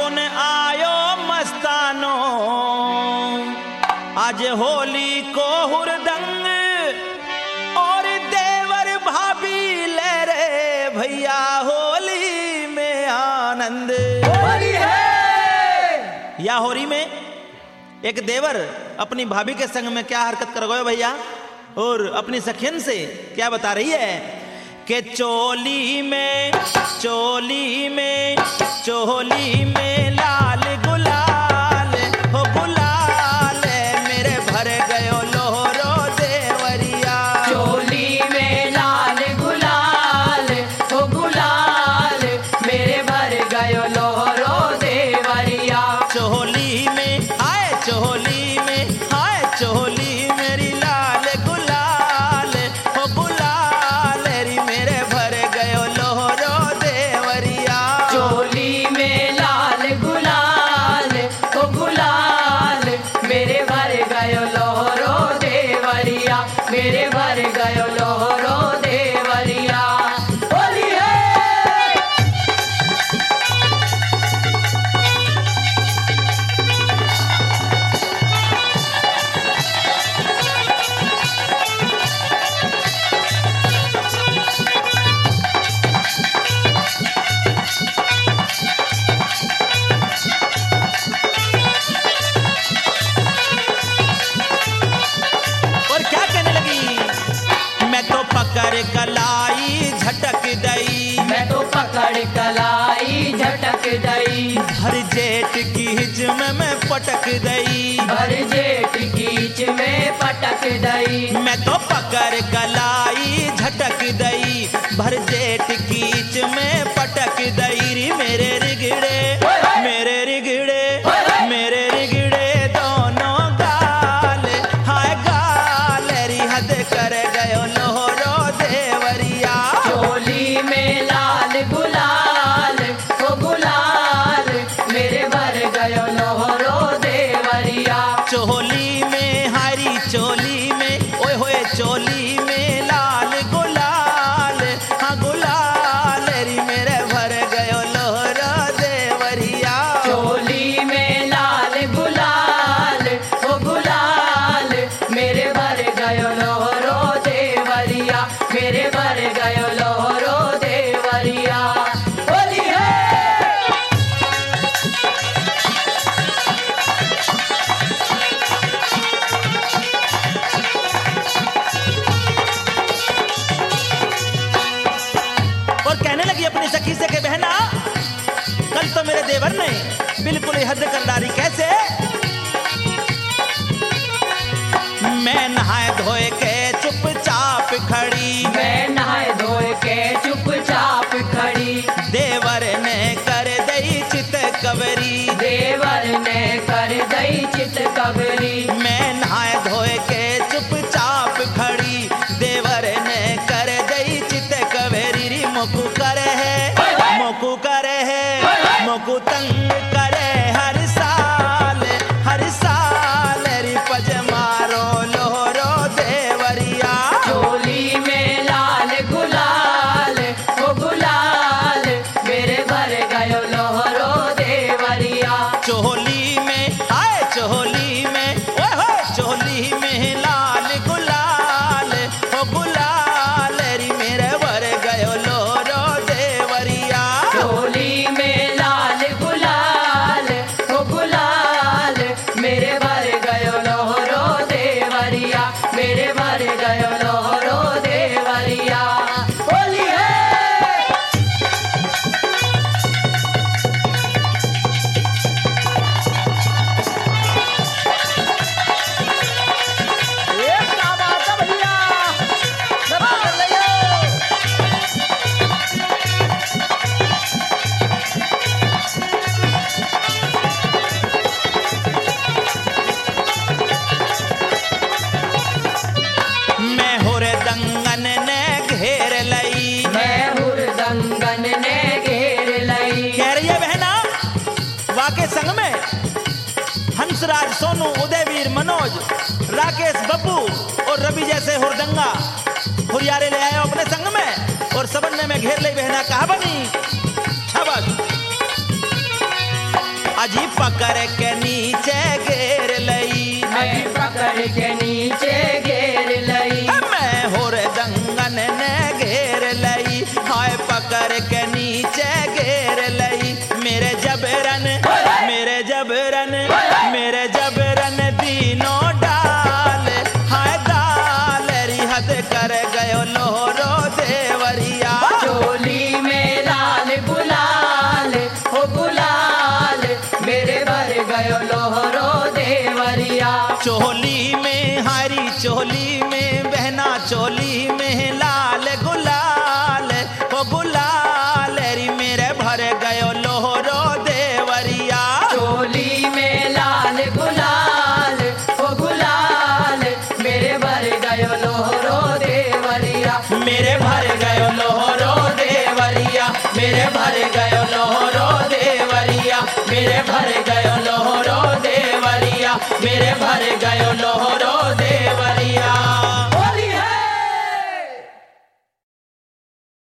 फागुन आयो मस्तानो, आज होली को हुरदंग और देवर भाभी ले रे भैया होली में आनंद। होली है या होली में एक देवर अपनी भाभी के संग में क्या हरकत कर गए भैया, और अपनी सखियन से क्या बता रही है कि चोली में लाल गुलाल हो गुलाल मेरे भर गयो लोहरो देवरिया। चोली में लाल गुलाल हो गुलाल मेरे भर गयो लोहरो देवरिया। चोली में हाय चोली मेरी लाल गुलाल हो गुलाल री मेरे भर गयो लोहरो देवरिया। चोली में लाल गुलाल हो गुलाल मेरे भर गयो लोहरो देवरिया, मेरे भर गयो लोहरो देवरिया। होली है और क्या कहने लगी, मैं तो पकड़ कलाई झटक दई, मैं तो पकड़ कलाई झटक दई, हर जेठ की हिज में मैं पटक दई। भर जेठ कीच में पटक दई, मैं तो पकड़ कलाई झटक दई, भर जेठ कीच में पटक दई री मेरे रिगड़े दोनों गाल, हाय गाल री हद कर गयो लोहरो देवरिया। चोली में लाल गुलाल हो गुलाल मेरे भर गयो लोहरो देवरिया। चोली में हरी चोली में ओए होए चोली में लाल गुलाल, हाँ गुलाल री मेरे भर गयो लोहरो देवरिया। चोली में लाल गुलाल हो गुलाल मेरे भर गयो लोहरो देवरिया, मेरे भर गयो लोहरो देवरिया। होली है और कहने लगी अपनी सखी से कि बहना कल तो मेरे देवर ने बिल्कुल ही हद कर डाली। कैसे? मैं नहाए धोए के चुपचाप खड़ी, मैं नहाए धोए के चुपचाप खड़ी, देवर ने कर दई चित कवरी, देवर ने कर दई चित कबरी। मैं नहाए धोए के चुपचाप खड़ी, देवर ने कर दई चित कवरी री मोकू करे है मोकू तंग करे हर साल री पज मारो लोहरो देवरिया। चोली में लाल गुलाल हो गुलाल मेरे भर गयो लोहरो देवरिया। चोली में आए चोली में ओए होए चोली में लाल गुलाल हो गुलाल री मेरे भर गयो लोहरो देवरिया। चोली में लाल गुलाल हो गुलाल मेरे भर गयो लोहरो देवरिया, मेरे भर गयो लोहरो देवरिया। होली है क्या बात है भैया, जरा कर लियो। मैं होरे दंगन ने घेर लई, मैं हुरदंगन ने घेर लई। कह रही है बहना वाके संग में हंसराज सोनू उदयवीर मनोज राकेश बब्बू और रवि जैसे हुरदंगा हुरियारे ले आए अपने संग में, और सबन में मैं घेर ले बहना कहा बनी शाबाश। पकड़ के नीचे घेर लई नदी पकड़ के नीचे घेर लई मैं हुरदंगन ने घेर लई हाय पकड़ के नीचे घेर लई मेरे जबरन दीनों डाल हाय दाल रिहद कर गयो लोहरो देवरिया चोली में लाल गुलाल हो गुलाल मेरे भर गयो लोहरो देवरिया चोली में हरी चोली में बहना चोली में लाल गुलाल हो गुलाल री मेरे भर गयो लोहरो देवरिया चोली में लाल गुलाल हो गुलाल मेरे भर गयो लोहरो देवरिया मेरे भर गयो लोहरो देवरिया मेरे भर गयो लोहरो देवरिया मेरे भर गयो लोहरो देवरिया मेरे भर गयो